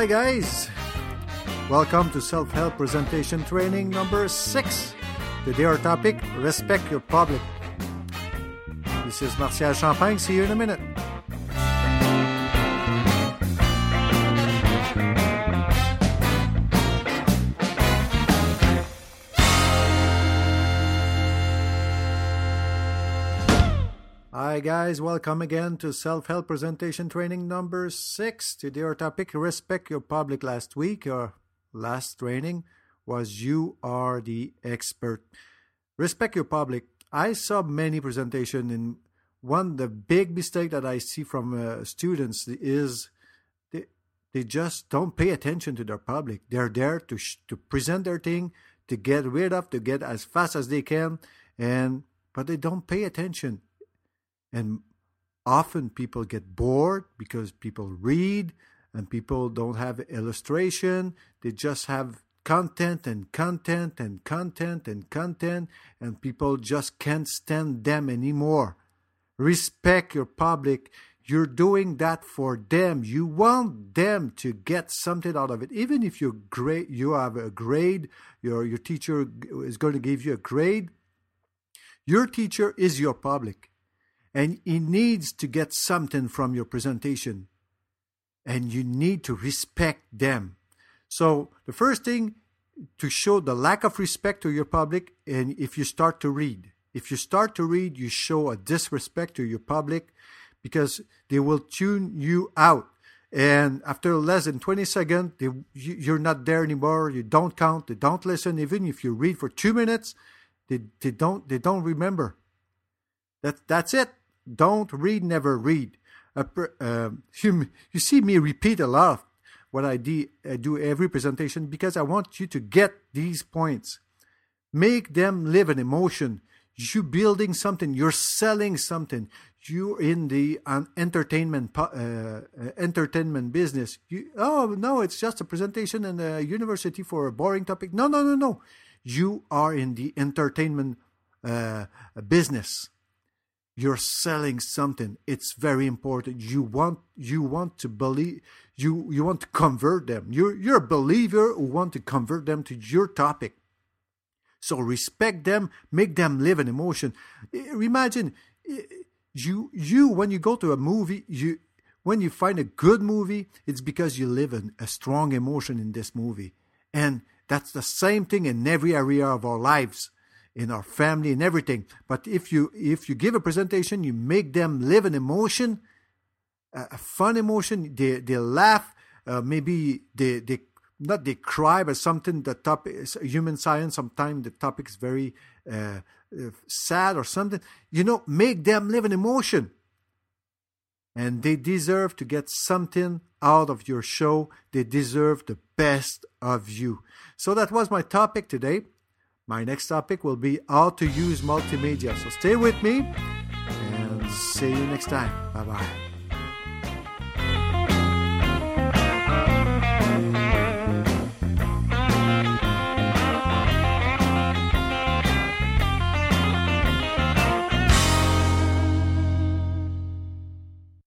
Hi guys, welcome to Self-Help Presentation Training number 6. Today our topic, respect your public. This is Martial Champagne, see you in a minute. Hi guys, welcome again to Self-Help Presentation Training number 6. Today our topic, respect your public. Last week, our last training was you are the expert. Respect your public. I saw many presentations, and the big mistake that I see from students is they just don't pay attention to their public. They're there to present their thing, to get as fast as they can, but they don't pay attention. And often people get bored because people read and people don't have illustration. They just have content, and people just can't stand them anymore. Respect your public. You're doing that for them. You want them to get something out of it. Even if you have a grade, your teacher is going to give you a grade. Your teacher is your public. And he needs to get something from your presentation. And you need to respect them. So the first thing, to show the lack of respect to your public, and if you start to read. If you start to read, you show a disrespect to your public because they will tune you out. And after less than 20 seconds, you're not there anymore. You don't count. They don't listen. Even if you read for 2 minutes, they don't remember. That's it. Don't read, never read. You see me repeat a lot of what I do every presentation because I want you to get these points. Make them live an emotion. You're building something. You're selling something. You're in the entertainment business. No, it's just a presentation in a university for a boring topic. No. You are in the entertainment business. You're selling something. It's very important. You want to believe. You want to convert them. You're a believer who want to convert them to your topic. So respect them. Make them live an emotion. Imagine you when you go to a movie. When you find a good movie, it's because you live a strong emotion in this movie, and that's the same thing in every area of our lives. In our family and everything. But if you give a presentation, you make them live an emotion, a fun emotion. They laugh, maybe they cry, but something the topic is human science. Sometimes the topic is very sad or something. Make them live an emotion, and they deserve to get something out of your show. They deserve the best of you. So that was my topic today. My next topic will be how to use multimedia. So stay with me and see you next time. Bye-bye.